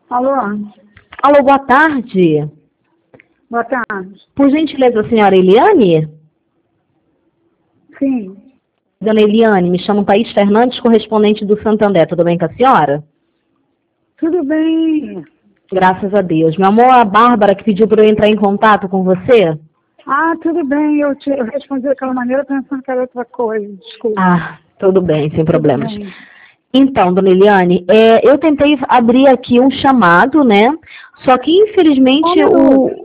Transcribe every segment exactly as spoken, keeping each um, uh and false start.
Alô? Alô, boa tarde. Boa tarde. Por gentileza, a senhora Eliane? Sim. Dona Eliane, me chamo Thaís Fernandes, correspondente do Santander. Tudo bem com a senhora? Tudo bem. Graças a Deus. Meu amor, a Bárbara que pediu para eu entrar em contato com você. Ah, tudo bem. Eu, te, eu respondi daquela maneira pensando que era outra coisa. Desculpa. Ah, tudo bem, sem problemas. Tudo bem. Então, dona Eliane, é, eu tentei abrir aqui um chamado, né? Só que, infelizmente, Um o...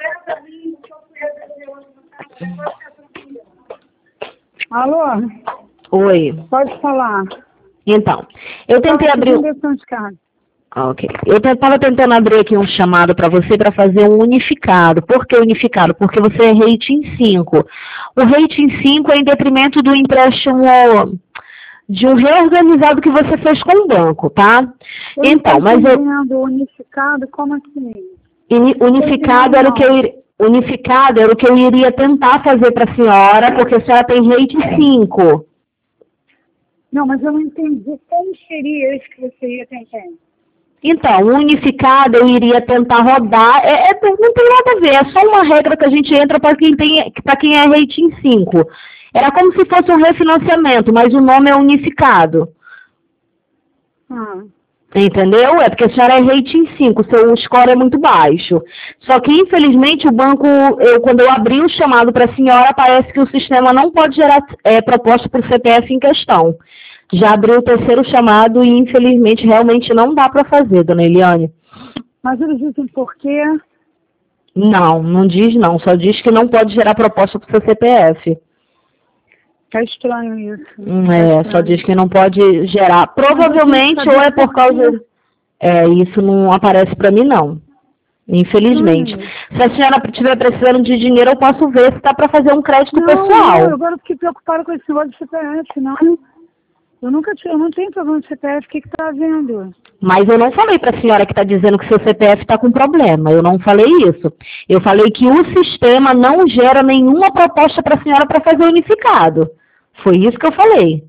Alô? Oi. Pode falar. Então, eu tentei Fala, abrir... lição de casa. Ah, ok. Eu estava tentando abrir aqui um chamado para você para fazer um unificado. Por que unificado? Porque você é rating cinco. O rating cinco é em detrimento do empréstimo de um reorganizado que você fez com o banco, tá? Eu Então, não mas estou eu... entendendo unificado, como assim? Uni- Unificado era o que eu ir- unificado era o que eu iria tentar fazer para a senhora, porque a senhora tem rating cinco. Não, mas eu não entendi como seria isso que você ia tentar. Então, o unificado eu iria tentar rodar, é, é- não tem nada a ver, é só uma regra que a gente entra para quem tem, para quem é rating cinco. Era como se fosse um refinanciamento, mas o nome é unificado. Ah. Entendeu? É porque a senhora é rating cinco, seu score é muito baixo. Só que, infelizmente, o banco, eu, quando eu abri o chamado para a senhora, parece que o sistema não pode gerar é, proposta por C P F em questão. Já abriu o terceiro chamado e, infelizmente, realmente não dá para fazer, dona Eliane. Mas eles dizem por quê? Não, não diz não. Só diz que não pode gerar proposta por seu C P F. Tá estranho isso. Hum, Tá É, estranho. só diz que não pode gerar. Provavelmente, ou é por causa... É, isso não aparece para mim, não. Infelizmente. Hum. Se a senhora estiver precisando de dinheiro, eu posso ver se dá para fazer um crédito Não, pessoal. não, agora eu fiquei preocupada com esse negócio de C P F, não. Eu nunca tive, eu não tenho problema de C P F, o que que tá havendo? Mas eu não falei para a senhora que está dizendo que seu C P F está com problema. Eu não falei isso. Eu falei que o sistema não gera nenhuma proposta para a senhora para fazer unificado. Foi isso que eu falei.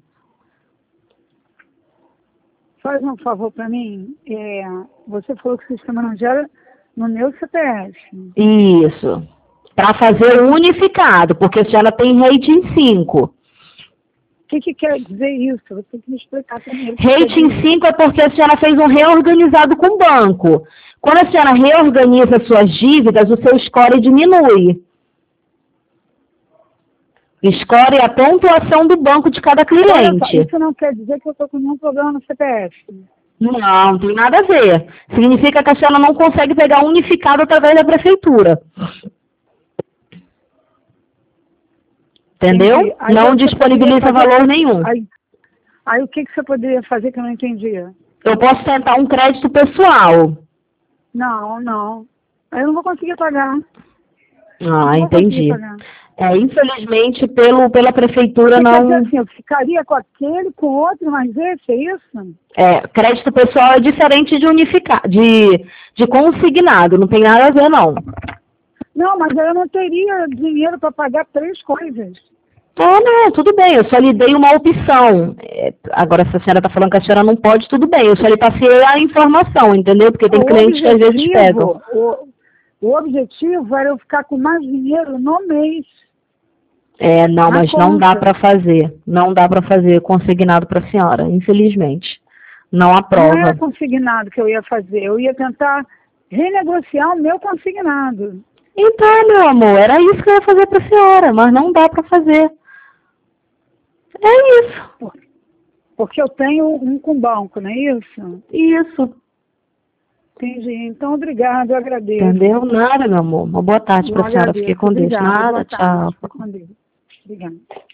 Faz um favor para mim, é, você falou que o sistema não gera no meu C P F. Isso. Para fazer o unificado, porque a senhora tem rating cinco. O que que quer dizer isso? Você tem que me explicar primeiro. Rating cinco é porque a senhora fez um reorganizado com o banco. Quando a senhora reorganiza suas dívidas, o seu score diminui. Score é a pontuação do banco de cada Olha só, cliente. isso não quer dizer que eu estou com nenhum problema no C P F. Não, não tem nada a ver. Significa que a senhora não consegue pegar unificado através da prefeitura. Entendeu? Aí Não você disponibiliza poderia fazer- valor nenhum. Aí, aí o que que você poderia fazer que eu não entendi? Eu posso tentar um crédito pessoal. Não, não. Aí eu não vou conseguir pagar. Ah, Não vou entendi. conseguir pagar. É, infelizmente, pelo, pela prefeitura Você quer não... dizer assim, eu ficaria com aquele, com outro, mas esse, é isso? É, crédito pessoal é diferente de unificar, de, de consignado, não tem nada a ver, não. Não, mas eu não teria dinheiro para pagar três coisas. Ah, não, tudo bem, eu só lhe dei uma opção. É, agora, se a senhora está falando que a senhora não pode, tudo bem, eu só lhe passei a informação, entendeu? Porque tem O clientes que às vezes pegam. objetivo, o, o objetivo era eu ficar com mais dinheiro no mês. É, não, Na mas não dá conta. para fazer, não dá para fazer consignado para a senhora, infelizmente. Não Não aprova. era consignado que eu ia fazer, eu ia tentar renegociar o meu consignado. Então, meu amor, era isso que eu ia fazer para a senhora, mas não dá para fazer. É isso. Porque eu tenho um com banco, não é isso? Isso. Entendi. Então, obrigado, eu agradeço. Entendeu? Nada, meu amor. Uma boa tarde Eu para a senhora. agradeço. Fique com Deus. Obrigada. Nada, Boa tarde. tchau. Fique com Deus. Obrigada.